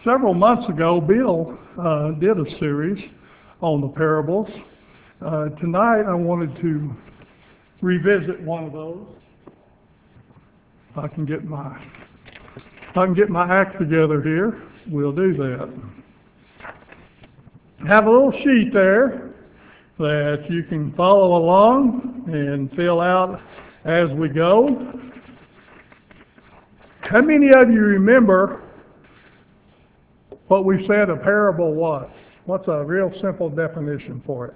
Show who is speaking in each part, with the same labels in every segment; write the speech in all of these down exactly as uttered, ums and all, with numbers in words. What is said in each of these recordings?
Speaker 1: Several months ago, Bill uh, did a series on the parables. Uh, tonight, I wanted to revisit one of those. If I can get my, if I can get my act together here, we'll do that. Have a little sheet there that you can follow along and fill out as we go. How many of you remember what we said a parable was? What's a real simple definition for it?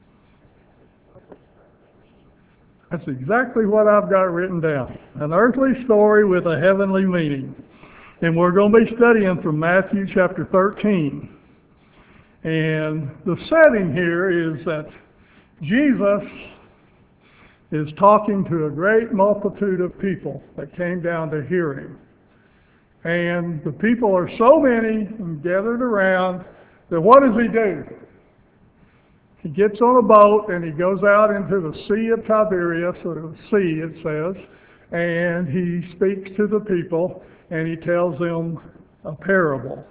Speaker 1: That's exactly what I've got written down. An earthly story with a heavenly meaning. And we're going to be studying from Matthew chapter thirteen. And the setting here is that Jesus is talking to a great multitude of people that came down to hear him. And the people are so many and gathered around that what does he do? He gets on a boat and he goes out into the Sea of Tiberias, or the sea it says, and he speaks to the people and he tells them a parable.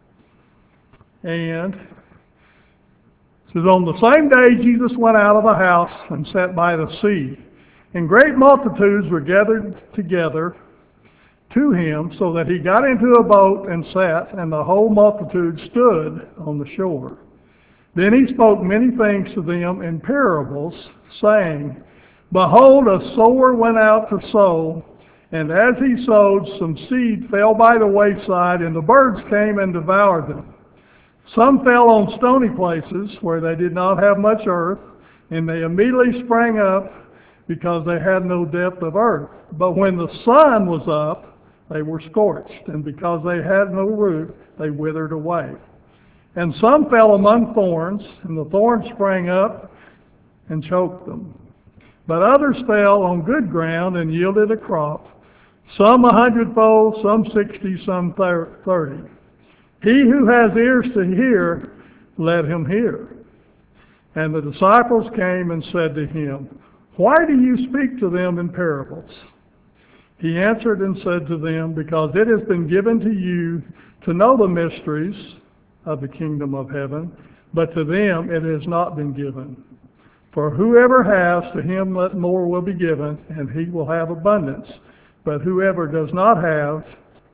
Speaker 1: And it says, on the same day Jesus went out of the house and sat by the sea, and great multitudes were gathered together to him, so that he got into a boat and sat, and the whole multitude stood on the shore. Then he spoke many things to them in parables, saying, Behold, a sower went out to sow, and as he sowed, some seed fell by the wayside, and the birds came and devoured them. Some fell on stony places where they did not have much earth, and they immediately sprang up because they had no depth of earth. But when the sun was up, they were scorched, and because they had no root, they withered away. And some fell among thorns, and the thorns sprang up and choked them. But others fell on good ground and yielded a crop, some a hundredfold, some sixty, some thirty. He who has ears to hear, let him hear. And the disciples came and said to him, Why do you speak to them in parables? He answered and said to them, Because it has been given to you to know the mysteries of the kingdom of heaven, but to them it has not been given. For whoever has, to him more will be given, and he will have abundance. But whoever does not have,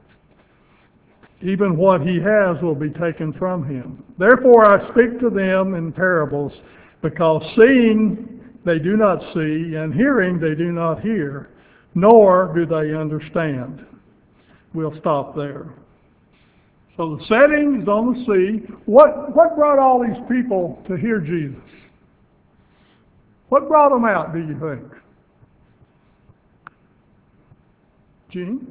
Speaker 1: even what he has will be taken from him. Therefore I speak to them in parables, because seeing they do not see, and hearing they do not hear, nor do they understand. We'll stop there. So the setting is on the sea. What, what brought all these people to hear Jesus? What brought them out, do you think? Gene?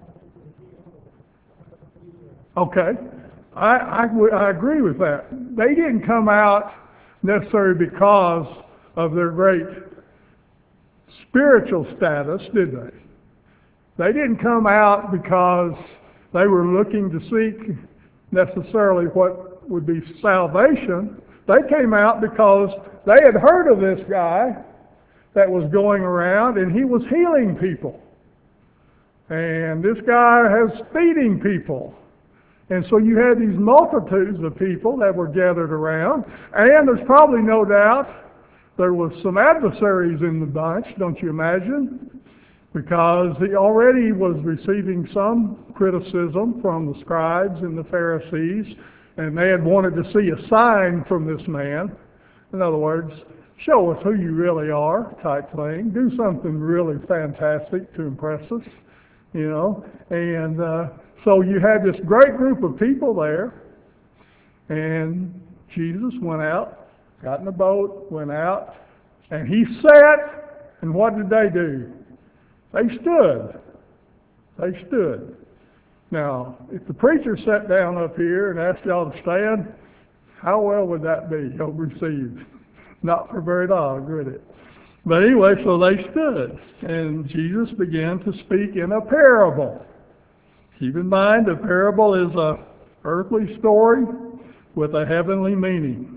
Speaker 1: Okay. I, I, I agree with that. They didn't come out necessarily because of their great spiritual status, did they? They didn't come out because they were looking to seek necessarily what would be salvation. They came out because they had heard of this guy that was going around, and he was healing people. And this guy was feeding people. And so you had these multitudes of people that were gathered around, and there's probably no doubt there was some adversaries in the bunch, don't you imagine? Because he already was receiving some criticism from the scribes and the Pharisees, and they had wanted to see a sign from this man. In other words, show us who you really are, type thing. Do something really fantastic to impress us, you know. And uh, so you had this great group of people there, and Jesus went out, got in the boat, went out, and he sat, and what did they do? They stood. They stood. Now, if the preacher sat down up here and asked y'all to stand, how well would that be received? Not for very long, would it? But anyway, so they stood, and Jesus began to speak in a parable. Keep in mind, a parable is a earthly story with a heavenly meaning.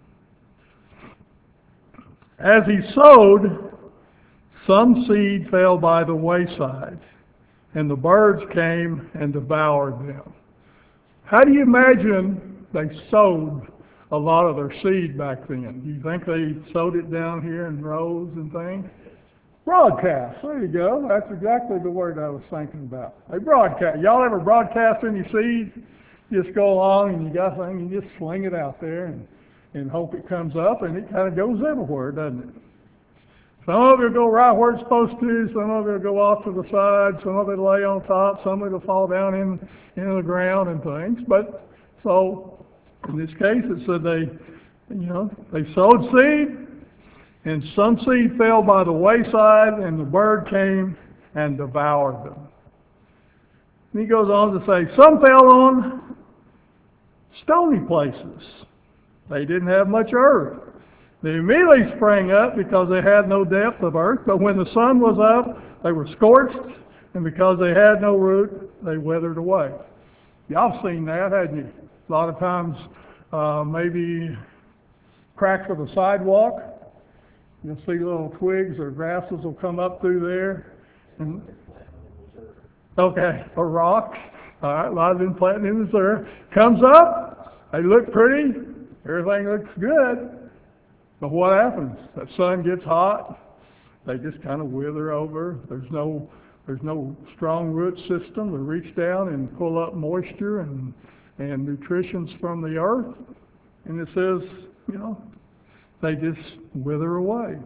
Speaker 1: As he sowed, some seed fell by the wayside, and the birds came and devoured them. How do you imagine they sowed a lot of their seed back then? Do you think they sowed it down here in rows and things? Broadcast. There you go. That's exactly the word I was thinking about. They broadcast. Y'all ever broadcast any seed? Just go along and you got something, you just sling it out there and, and hope it comes up, and it kind of goes everywhere, doesn't it? Some of it will go right where it's supposed to, some of it will go off to the side, some of it will lay on top, some of it will fall down in into the ground and things. But so in this case it said they you know, they sowed seed, and some seed fell by the wayside, and the bird came and devoured them. And he goes on to say, some fell on stony places. They didn't have much earth. They immediately sprang up because they had no depth of earth, but when the sun was up, they were scorched, and because they had no root, they withered away. Y'all seen that, hadn't you? A lot of times, uh, maybe cracks of the sidewalk, you'll see little twigs or grasses will come up through there. And, okay, or rocks. All right, a lot of them planting in Missouri. Comes up, they look pretty, everything looks good. But what happens? The sun gets hot, they just kind of wither over. There's no there's no strong root system to reach down and pull up moisture and and nutritions from the earth. And it says, you know, they just wither away.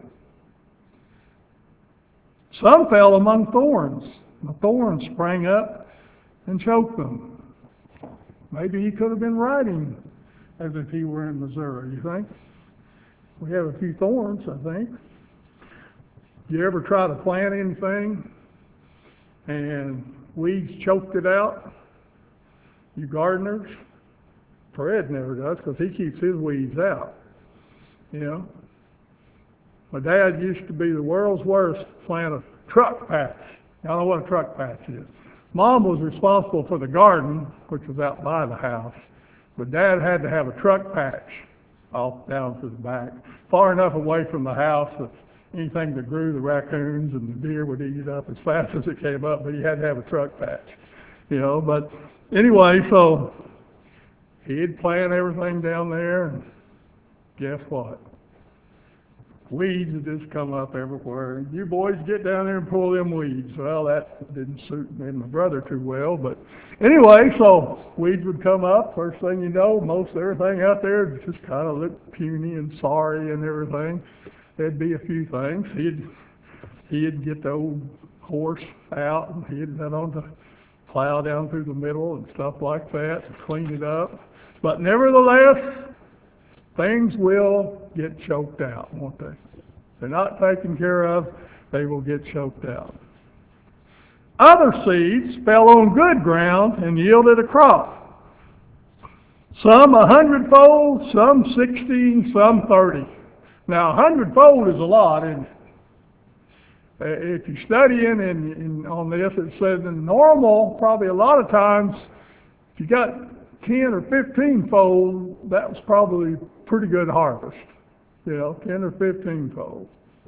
Speaker 1: Some fell among thorns. The thorns sprang up and choked them. Maybe he could have been writing as if he were in Missouri, you think? We have a few thorns, I think. You ever try to plant anything and weeds choked it out? You gardeners? Fred never does because he keeps his weeds out. You know? My dad used to be the world's worst plant a truck patch. Y'all know what a truck patch is. Mom was responsible for the garden, which was out by the house, but Dad had to have a truck patch off down to the back, far enough away from the house that anything that grew, the raccoons and the deer would eat it up as fast as it came up, but he had to have a truck patch, you know. But anyway, so he'd plant everything down there, and guess what? Weeds would just come up everywhere. You boys get down there and pull them weeds. Well, that didn't suit me and my brother too well, but anyway, so weeds would come up. First thing you know, most everything out there just kind of looked puny and sorry and everything. There'd be a few things. He'd he'd get the old horse out, and he'd get on the plow down through the middle and stuff like that and clean it up. But nevertheless, things will get choked out, won't they? If they're not taken care of, they will get choked out. Other seeds fell on good ground and yielded a crop. Some a hundredfold, some sixty, some thirty. Now, a hundredfold is a lot, isn't it? If you're studying and, and on this, it says in normal, probably a lot of times, if you got ten or fifteen fold, that was probably pretty good harvest. You know, ten or fifteen fold.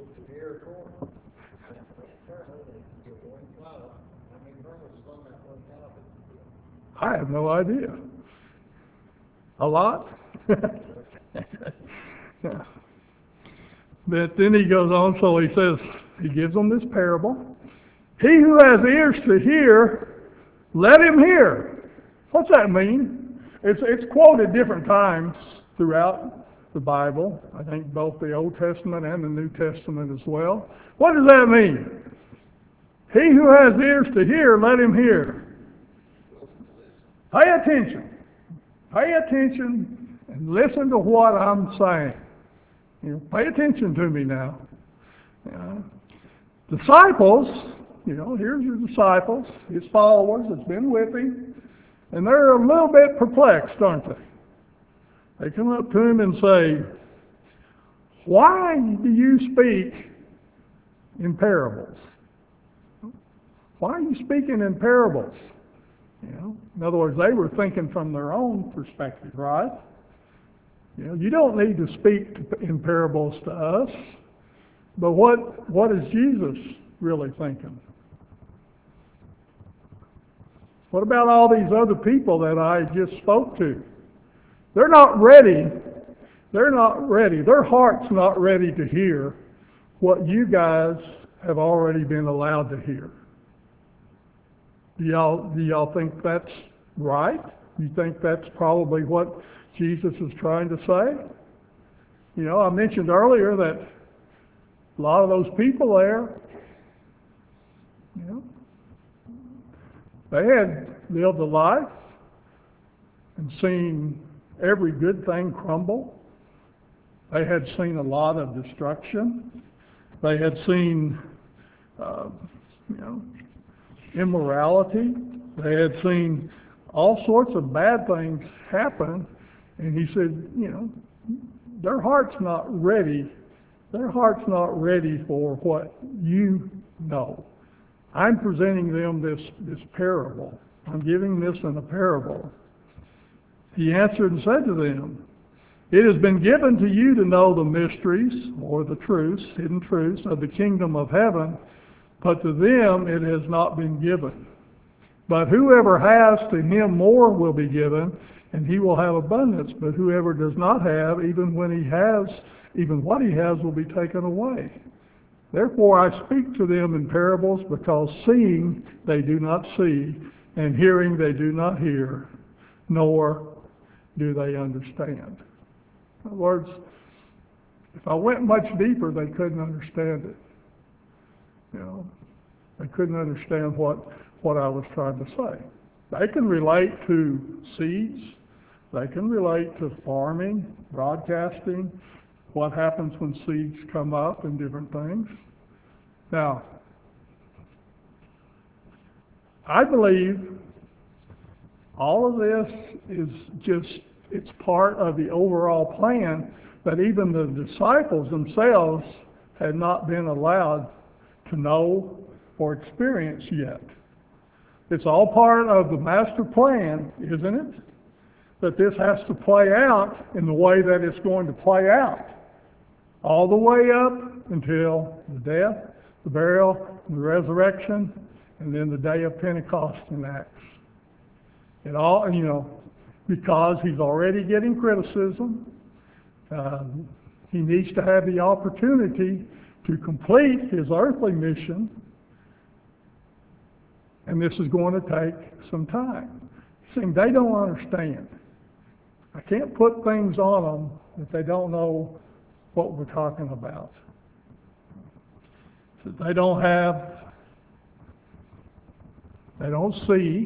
Speaker 1: I have no idea. A lot? Yeah. But then he goes on, so he says, he gives them this parable. He who has ears to hear, let him hear. What's that mean? It's, it's quoted different times throughout the Bible. I think both the Old Testament and the New Testament as well. What does that mean? He who has ears to hear, let him hear. Pay attention. Pay attention and listen to what I'm saying. You know, pay attention to me now. You know, disciples, you know, here's your disciples, his followers that's been with him, and they're a little bit perplexed, aren't they? They come up to him and say, why do you speak in parables? Why are you speaking in parables? You know, in other words, they were thinking from their own perspective, right? You know, you don't need to speak in parables to us, but what what is Jesus really thinking? What about all these other people that I just spoke to? They're not ready. They're not ready. Their heart's not ready to hear what you guys have already been allowed to hear. Do y'all, do y'all think that's right? You think that's probably what Jesus is trying to say? You know, I mentioned earlier that a lot of those people there, you know, they had lived a life and seen every good thing crumble. They had seen a lot of destruction. They had seen, uh, you know, immorality. They had seen all sorts of bad things happen. And he said, you know, their heart's not ready. Their heart's not ready for what you know. I'm presenting them this, this parable. I'm giving this in a parable. He answered and said to them, it has been given to you to know the mysteries, or the truths, hidden truths, of the kingdom of heaven, but to them it has not been given. But whoever has, to him more will be given, and he will have abundance. But whoever does not have, even when he has, even what he has will be taken away. Therefore I speak to them in parables, because seeing they do not see, and hearing they do not hear, nor do they understand. In other words, if I went much deeper, they couldn't understand it. You know, they couldn't understand what, what I was trying to say. They can relate to seeds. They can relate to farming, broadcasting, what happens when seeds come up and different things. Now, I believe all of this is just, it's part of the overall plan that even the disciples themselves had not been allowed to know or experience yet. It's all part of the master plan, isn't it? That this has to play out in the way that it's going to play out. All the way up until the death, the burial, the resurrection, and then the day of Pentecost in Acts. It all, you know, because he's already getting criticism, uh, he needs to have the opportunity to complete his earthly mission, and this is going to take some time. See, they don't understand. I can't put things on them that they don't know what we're talking about. So they don't have, they don't see,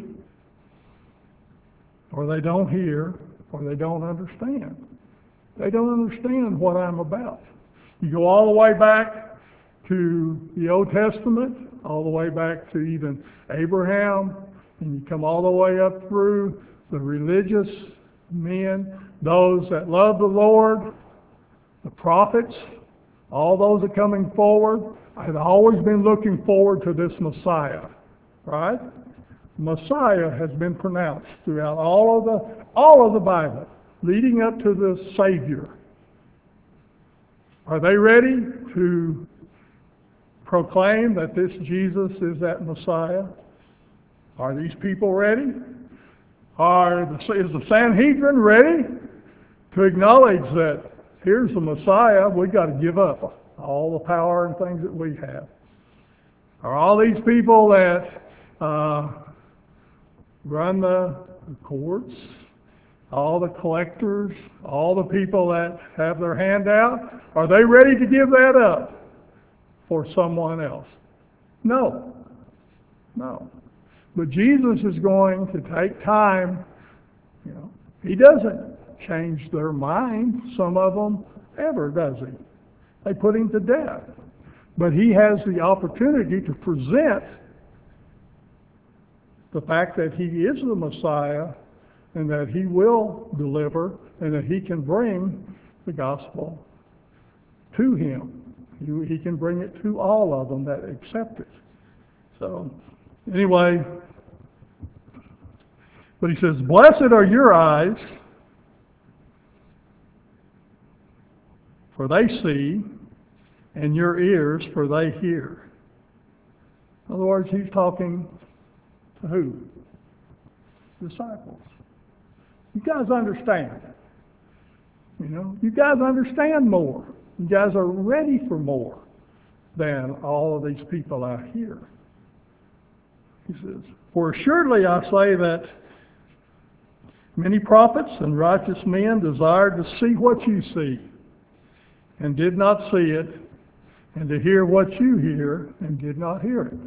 Speaker 1: or they don't hear, or they don't understand. They don't understand what I'm about. You go all the way back to the Old Testament, all the way back to even Abraham, and you come all the way up through the religious men, those that love the Lord, the prophets, all those are coming forward. I've always been looking forward to this Messiah, right? Messiah has been pronounced throughout all of the all of the Bible, leading up to the Savior. Are they ready to proclaim that this Jesus is that Messiah? Are these people ready? Are the, is the Sanhedrin ready to acknowledge that here's the Messiah, we've got to give up all the power and things that we have? Are all these people that uh, run the courts, all the collectors, all the people that have their hand out, are they ready to give that up for someone else? No. No. But Jesus is going to take time. You know, he doesn't change their mind, some of them, ever, does he? They put him to death. But he has the opportunity to present the fact that he is the Messiah and that he will deliver and that he can bring the gospel to him. He, he can bring it to all of them that accept it. So, anyway, but he says, blessed are your eyes, for they see, and your ears, for they hear. In other words, he's talking to who? disciples. You guys understand. You know, you guys understand more. You guys are ready for more than all of these people out here. He says, for assuredly I say that many prophets and righteous men desired to see what you see, and did not see it, and to hear what you hear, and did not hear it.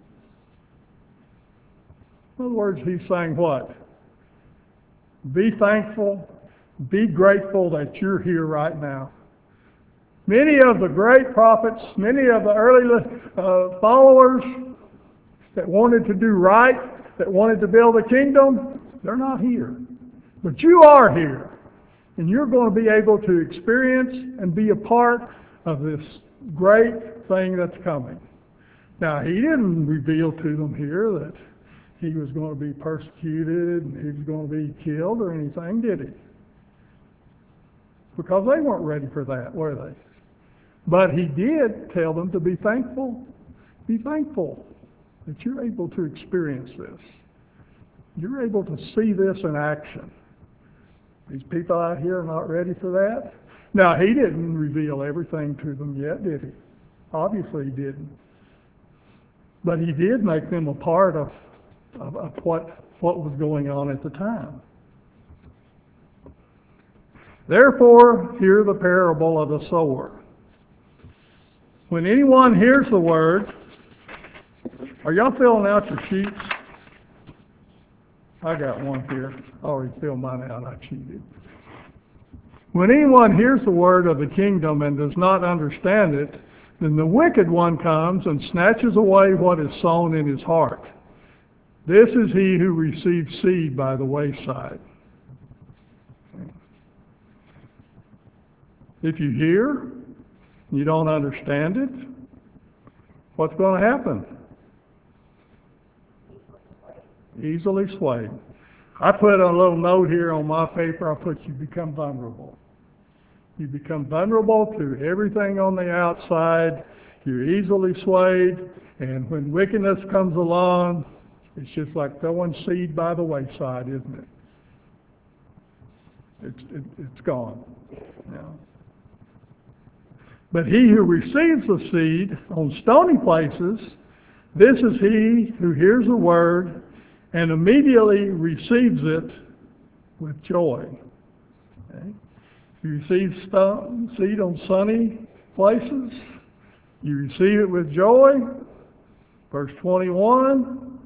Speaker 1: In other words, he's saying what? Be thankful, be grateful that you're here right now. Many of the great prophets, many of the early uh, followers that wanted to do right, that wanted to build a kingdom, they're not here. But you are here. And you're going to be able to experience and be a part of this great thing that's coming. Now, he didn't reveal to them here that he was going to be persecuted and he was going to be killed or anything, did he? Because they weren't ready for that, were they? But he did tell them to be thankful. Be thankful that you're able to experience this. You're able to see this in action. These people out here are not ready for that. Now, he didn't reveal everything to them yet, did he? Obviously he didn't. But he did make them a part of, of, of what, what was going on at the time. Therefore, hear the parable of the sower. When anyone hears the word, are y'all filling out your sheets? I got one here. I already filled mine out. I cheated. When anyone hears the word of the kingdom and does not understand it, then the wicked one comes and snatches away what is sown in his heart. This is he who receives seed by the wayside. If you hear, you don't understand it, what's going to happen? Easily swayed. I put a little note here on my paper. I put you become vulnerable. You become vulnerable to everything on the outside. You're easily swayed. And when wickedness comes along, it's just like throwing seed by the wayside, isn't it? It's, it, it's gone. Yeah. But he who receives the seed on stony places, this is he who hears the word and immediately receives it with joy. Okay? You receive st- seed on sunny places, you receive it with joy. Verse twenty-one,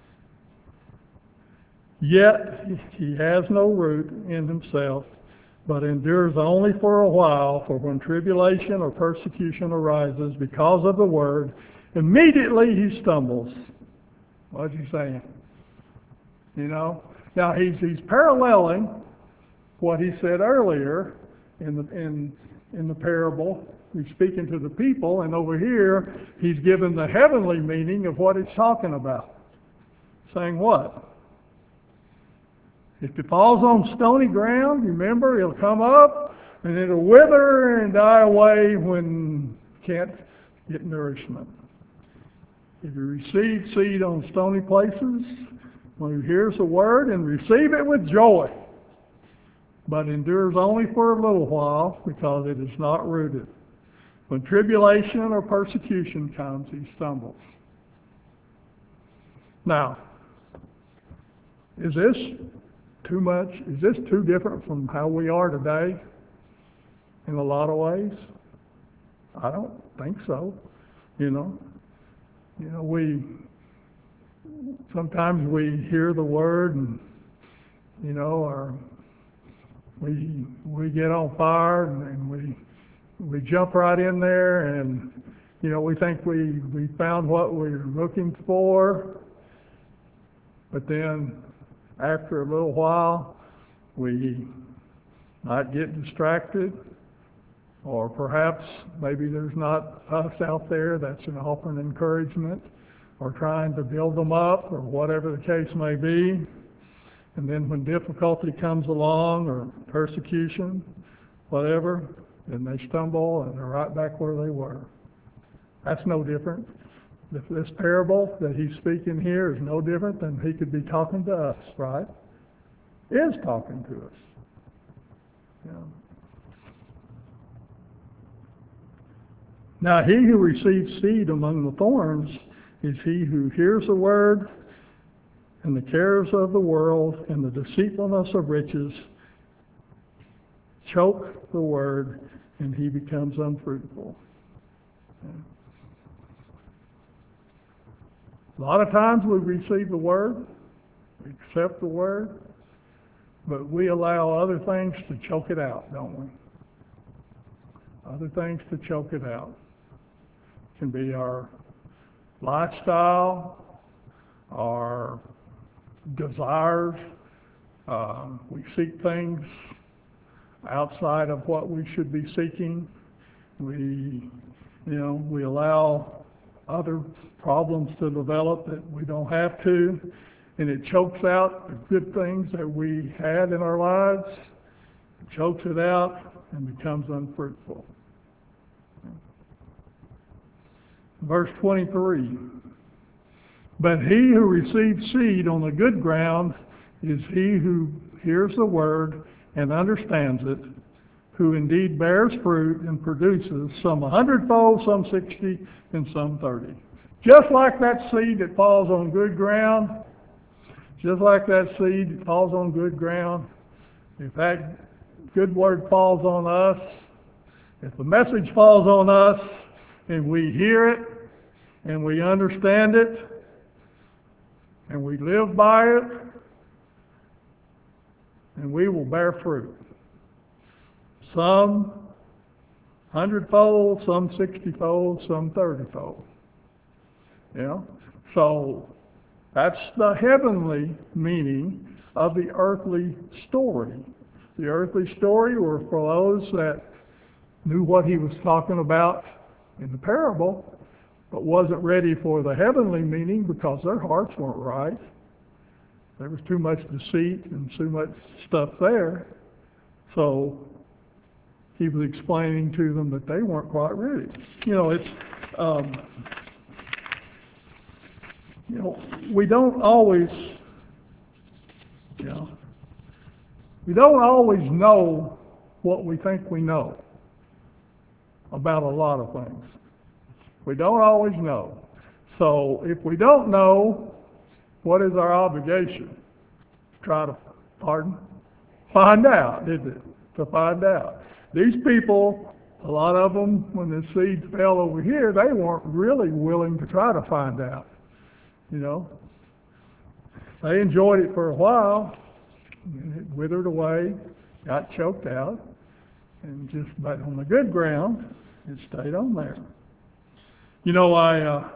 Speaker 1: yet he has no root in himself, but endures only for a while, for when tribulation or persecution arises because of the word, immediately he stumbles. What's he saying? You know? Now he's he's paralleling what he said earlier in the in in the parable. He's speaking to the people, and over here he's given the heavenly meaning of what it's talking about. Saying what? If it falls on stony ground, remember, it'll come up and it'll wither and die away when it can't get nourishment. If you receive seed on stony places, when you hear the word and receive it with joy, but endures only for a little while because it is not rooted. When tribulation or persecution comes, he stumbles. Now, is this too much? Is this too different from how we are today in a lot of ways? I don't think so. You know, you know, we sometimes we hear the word and you know, or we we get on fire and, and we we jump right in there and you know we think we we found what we're looking for, but then after a little while, we might get distracted, or perhaps maybe there's not us out there that's an offering encouragement, or trying to build them up, or whatever the case may be. And then when difficulty comes along, or persecution, whatever, then they stumble and they're right back where they were. That's no different. This parable that he's speaking here is no different than he could be talking to us, right? is talking to us. Yeah. Now he who receives seed among the thorns is he who hears the word, and the cares of the world and the deceitfulness of riches choke the word, and he becomes unfruitful. Yeah. A lot of times we receive the word, we accept the word, but we allow other things to choke it out, don't we? Other things to choke it out. It can be our lifestyle, our desires. Uh, we seek things outside of what we should be seeking. We, you know, we allow other problems to develop that we don't have to, and it chokes out the good things that we had in our lives. It chokes it out and becomes unfruitful. Verse twenty-three, but he who receives seed on the good ground is he who hears the word and understands it, who indeed bears fruit and produces some a hundredfold, some sixty, and some thirty. Just like that seed that falls on good ground, just like that seed that falls on good ground, if that good word falls on us, if the message falls on us, and we hear it, and we understand it, and we live by it, and we will bear fruit. Some hundredfold, some sixtyfold, some thirtyfold. You know? So that's the heavenly meaning of the earthly story. The earthly story were for those that knew what he was talking about in the parable, but wasn't ready for the heavenly meaning because their hearts weren't right. There was too much deceit and too much stuff there. So he was explaining to them that they weren't quite ready. You know, it's, um, you know, we don't always, you know, we don't always know what we think we know about a lot of things. We don't always know. So if we don't know, what is our obligation? Try to, pardon? Find out, isn't it? To find out. These people, a lot of them, when the seeds fell over here, they weren't really willing to try to find out. You know? They enjoyed it for a while, and it withered away, got choked out, and just, but on the good ground, it stayed on there. You know, I, uh,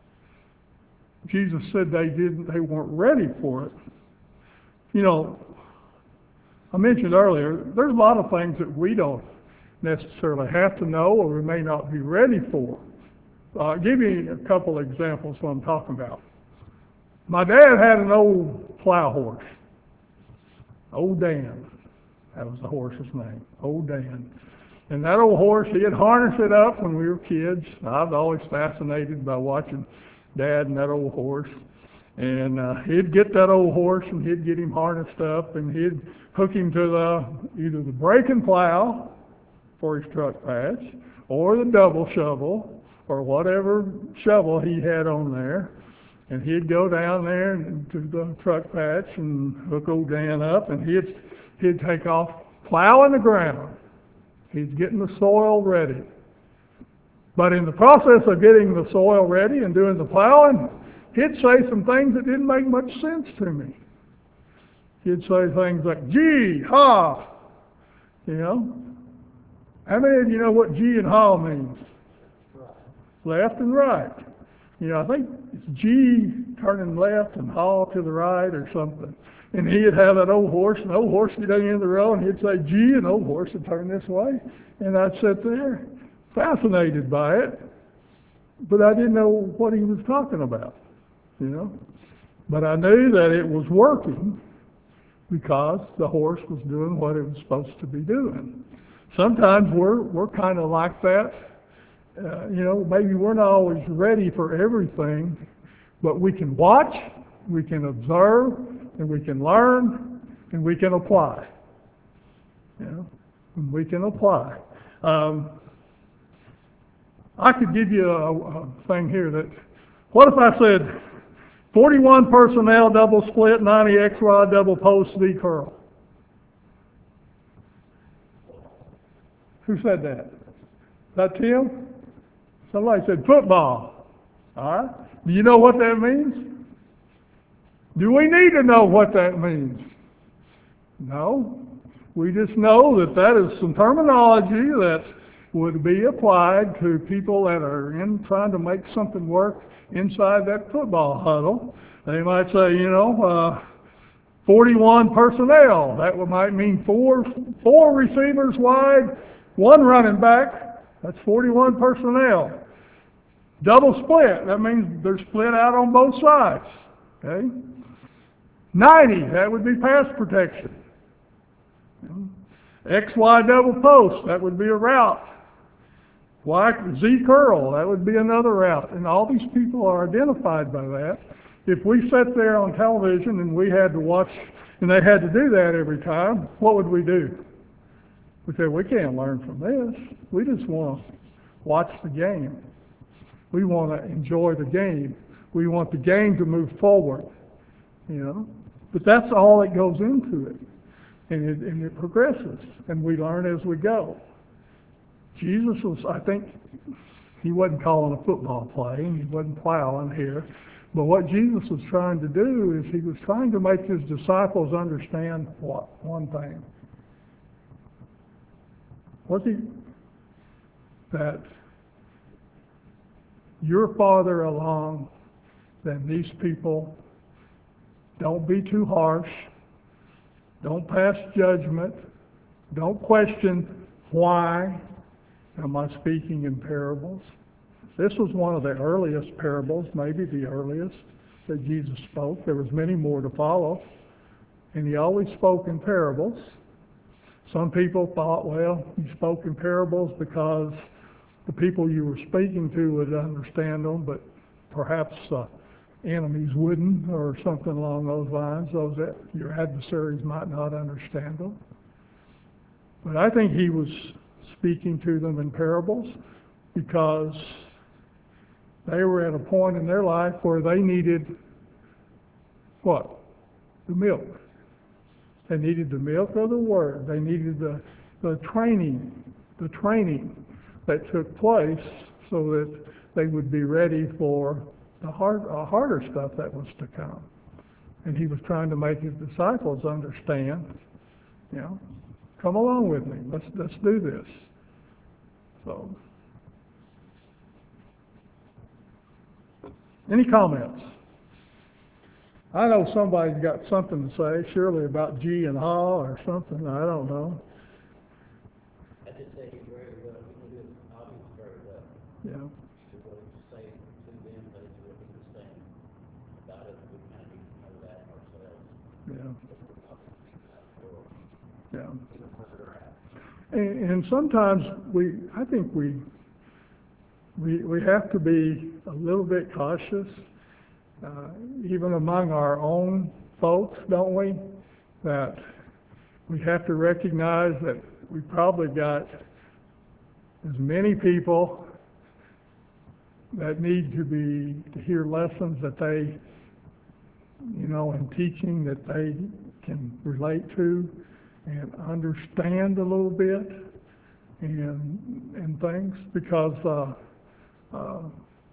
Speaker 1: Jesus said they didn't, they weren't ready for it. You know, I mentioned earlier, there's a lot of things that we don't necessarily have to know or we may not be ready for. Uh, I'll give you a couple of examples of what I'm talking about. My dad had an old plow horse, Old Dan. That was the horse's name, Old Dan. And that old horse, he had harnessed it up when we were kids. I was always fascinated by watching Dad and that old horse. And uh, he'd get that old horse and he'd get him harnessed up and he'd hook him to the either the brake and plow for his truck patch or the double shovel or whatever shovel he had on there. And he'd go down there and to the truck patch and hook old Dan up and he'd, he'd take off plowing the ground. He's getting the soil ready. But in the process of getting the soil ready and doing the plowing, he'd say some things that didn't make much sense to me. He'd say things like, gee, ha, you know. How many of you know what gee and ha means? Left and right. You know, I think it's gee turning left and ha to the right or something. And he'd have that old horse, and the old horse would get in the road, and he'd say, gee, and the old horse would turn this way. And I'd sit there, fascinated by it, but I didn't know what he was talking about, you know. But I knew that it was working because the horse was doing what it was supposed to be doing. Sometimes we're, we're kind of like that. Uh, you know, maybe we're not always ready for everything, but we can watch, we can observe, and we can learn, and we can apply. You know, and we can apply. Um, I could give you a, a thing here that, what if I said forty-one personnel double split, ninety X rod double post Z curl? Who said that? Is that Tim? Somebody said football. All right. Do you know what that means? Do we need to know what that means? No. We just know that that is some terminology that would be applied to people that are in trying to make something work inside that football huddle. They might say, you know, uh, forty-one personnel. That would, might mean four four receivers wide, one running back. That's forty-one personnel. Double split. That means they're split out on both sides. Okay. ninety. That would be pass protection. X Y double post. That would be a route. Y, Z curl, that would be another route. And all these people are identified by that. If we sat there on television and we had to watch, and they had to do that every time, what would we do? We'd say, we can't learn from this. We just want to watch the game. We want to enjoy the game. We want the game to move forward, you know. But that's all that goes into it. And it, and it progresses. And we learn as we go. Jesus was, I think, he wasn't calling a football play, and he wasn't plowing here. But what Jesus was trying to do is he was trying to make his disciples understand what? One thing. Was he? That you're farther along than these people. Don't be too harsh. Don't pass judgment. Don't question why am I speaking in parables. This was one of the earliest parables, maybe the earliest that Jesus spoke. There was many more to follow. And he always spoke in parables. Some people thought, well, he spoke in parables because the people you were speaking to would understand them, but perhaps uh, enemies wouldn't, or something along those lines. Those that your adversaries might not understand them. But I think he was speaking to them in parables because they were at a point in their life where they needed what? The milk. They needed the milk of the Word. They needed the, the training, the training that took place so that they would be ready for the hard, uh, harder stuff that was to come. And he was trying to make his disciples understand, you know, come along with me. Let's let's do this. So, any comments? I know somebody's got something to say, surely about G and Ha or something. I don't know.
Speaker 2: I just say he's very well. He can do his hobbies very well.
Speaker 1: Yeah.
Speaker 2: So what he was saying to them, that is what he was saying about it. We kind of need to know that ourselves.
Speaker 1: Yeah. Yeah. And, and sometimes we, I think we, we, we have to be a little bit cautious, uh, even among our own folks, don't we? That we have to recognize that we probably got as many people that need to be to hear lessons that they, you know, in teaching that they can relate to and understand a little bit and and things, because uh, uh,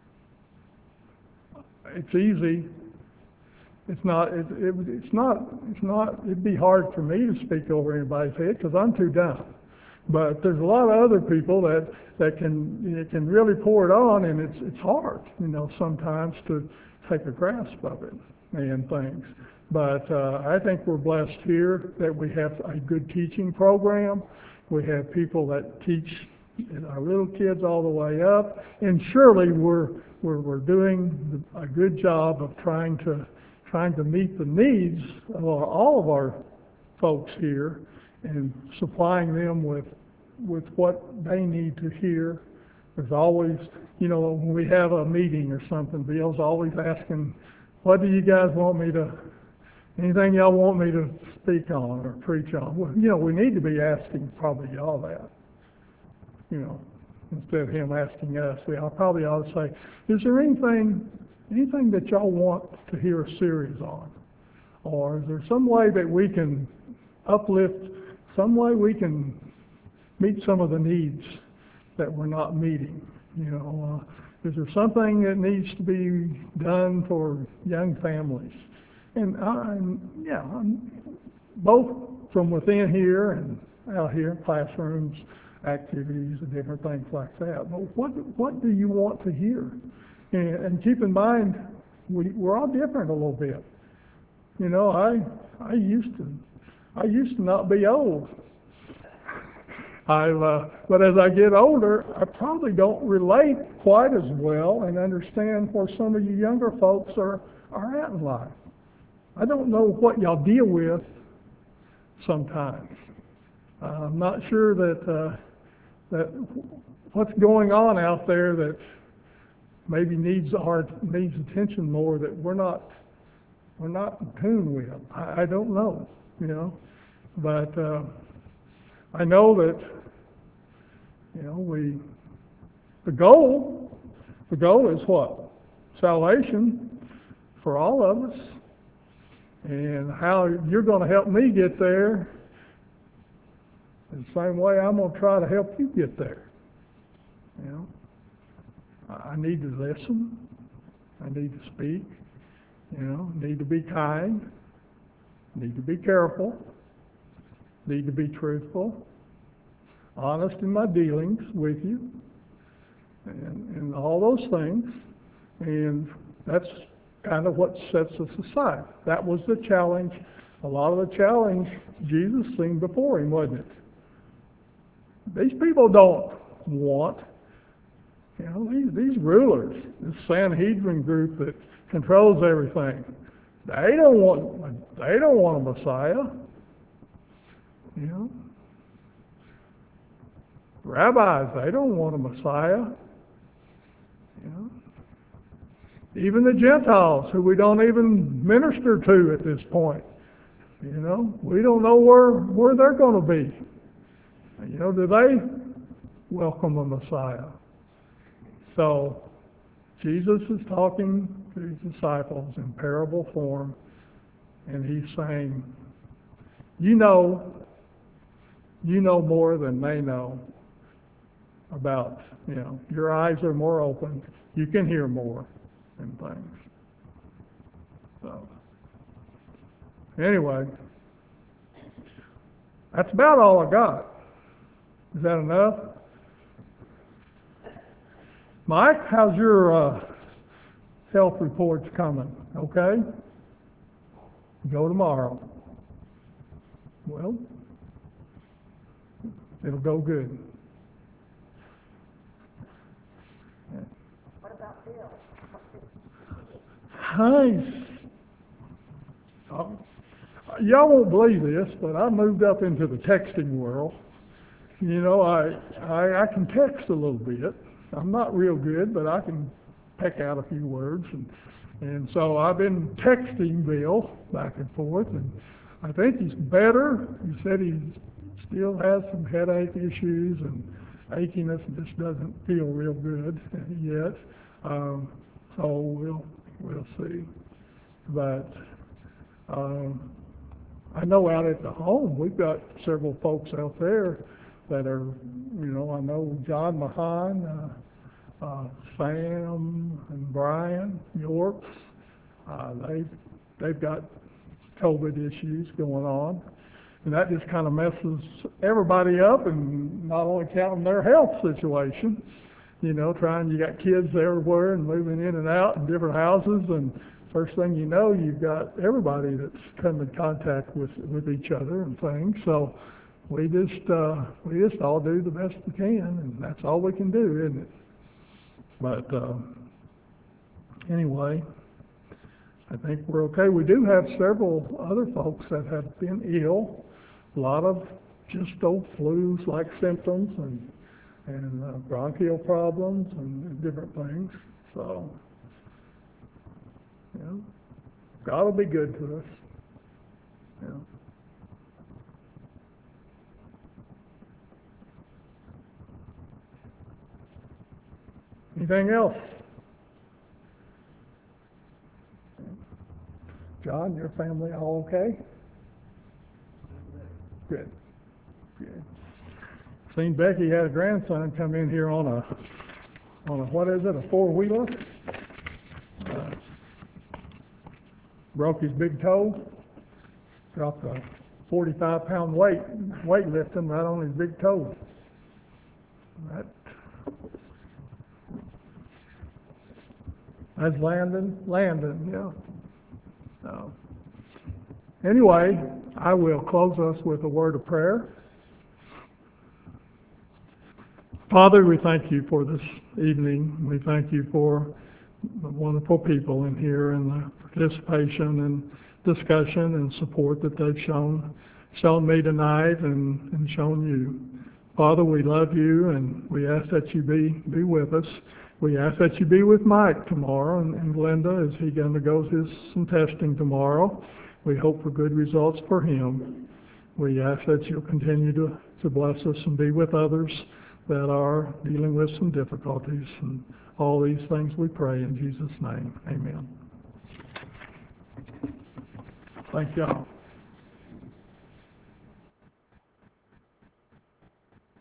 Speaker 1: it's easy. It's not. It, it, it's not. It's not. It'd be hard for me to speak over anybody's head because I'm too dumb. But there's a lot of other people that that can you know, can really pour it on, and it's it's hard, you know, sometimes to take a grasp of it and things. But uh, I think we're blessed here that we have a good teaching program. We have people that teach our little kids all the way up, and surely we're we're, we're doing a good job of trying to trying to meet the needs of our, all of our folks here and supplying them with with what they need to hear. There's always, you know, when we have a meeting or something, Bill's always asking, what do you guys want me to, Anything y'all want me to speak on or preach on? Well, you know, we need to be asking probably y'all that. You know, instead of him asking us, we all probably ought to say, is there anything, anything that y'all want to hear a series on? Or is there some way that we can uplift, some way we can meet some of the needs that we're not meeting? You know, uh, is there something that needs to be done for young families? And, uh, and yeah, um, both from within here and out here, classrooms, activities, and different things like that. But what what do you want to hear? And, and keep in mind, we we're all different a little bit. You know, I I used to I used to not be old. I uh, but as I get older, I probably don't relate quite as well and understand where some of you younger folks are are at in life. I don't know what y'all deal with sometimes. Uh, I'm not sure that uh, that what's going on out there that maybe needs our needs attention more that we're not we're not in tune with. I, I don't know, you know, but uh, I know that you know we the goal the goal is what? Salvation for all of us. And how you're going to help me get there is the same way I'm going to try to help you get there. You know, I need to listen. I need to speak. You know, need to be kind. Need to be careful. Need to be truthful. Honest in my dealings with you. And, and all those things. And that's kind of what sets us aside. That was the challenge, a lot of the challenge Jesus seen before him, wasn't it? These people don't want, you know, these, these rulers, this Sanhedrin group that controls everything, they don't want, they don't want a Messiah, you know. Rabbis, they don't want a Messiah, you know. Even the Gentiles, who we don't even minister to at this point, you know, we don't know where where they're going to be. You know, do they welcome a Messiah? So, Jesus is talking to his disciples in parable form, and he's saying, you know, you know more than they know about, you know, your eyes are more open, you can hear more. And things. So, anyway, that's about all I got. Is that enough? Mike, how's your uh, health reports coming? Okay? Go tomorrow. Well, it'll go good.
Speaker 3: What about Bill?
Speaker 1: Hi. Um, y'all won't believe this, but I moved up into the texting world. You know, I, I I can text a little bit. I'm not real good, but I can peck out a few words, and and so I've been texting Bill back and forth, and I think he's better. He said he still has some headache issues and achiness, and just doesn't feel real good yet. Um, so we'll. We'll see. But um, I know out at the home, we've got several folks out there that are, you know, I know John Mahan, uh, uh, Sam and Brian Yorks, uh, they've, they've got COVID issues going on. And that just kind of messes everybody up, and not only counting their health situation, you know, trying, you got kids everywhere and moving in and out in different houses, and first thing you know, you've got everybody that's come in contact with with each other and things. So we just uh, we just all do the best we can, and that's all we can do, isn't it? But uh, anyway, I think we're okay. We do have several other folks that have been ill, a lot of just old flus-like symptoms, and and uh, bronchial problems and different things. So, you know, God will be good to us. Yeah. Anything else? John, your family all okay? Good. Good. Seen Becky had a grandson come in here on a, on a, what is it, a four-wheeler? Uh, broke his big toe, dropped a forty-five pound weight, weightlifting right on his big toe. That, that's Landon, Landon, yeah. So, anyway, I will close us with a word of prayer. Father, we thank you for this evening. We thank you for the wonderful people in here and the participation and discussion and support that they've shown, shown me tonight and, and shown you. Father, we love you and we ask that you be, be with us. We ask that you be with Mike tomorrow and, and Glenda as he undergoes his some testing tomorrow. We hope for good results for him. We ask that you'll continue to, to bless us and be with others that are dealing with some difficulties. And all these things we pray in Jesus' name. Amen. Thank y'all.